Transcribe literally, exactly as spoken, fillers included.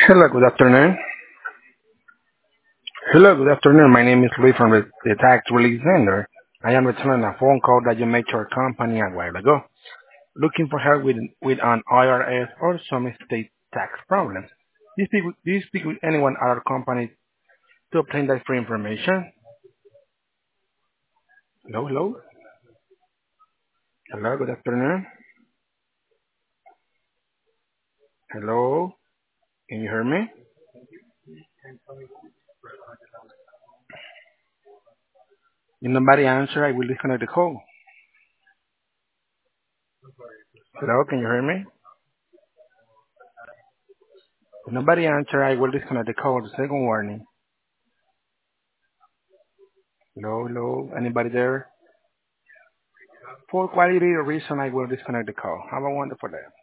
Hello, good afternoon. Hello, good afternoon. My name is Lee from the, the Tax Relief Center. I am returning a phone call that you made to our company a while ago, looking for help with with an I R S or some state tax problems. Do you speak with, do you speak with anyone at our company to obtain that free information? Hello, hello, hello. Good afternoon. Hello, can you hear me? If nobody answer, I will disconnect the call. Hello, can you hear me? If nobody answer, I will disconnect the call. The second warning. Hello, hello. Anybody there? For quality reason, I will disconnect the call. Have a wonderful day.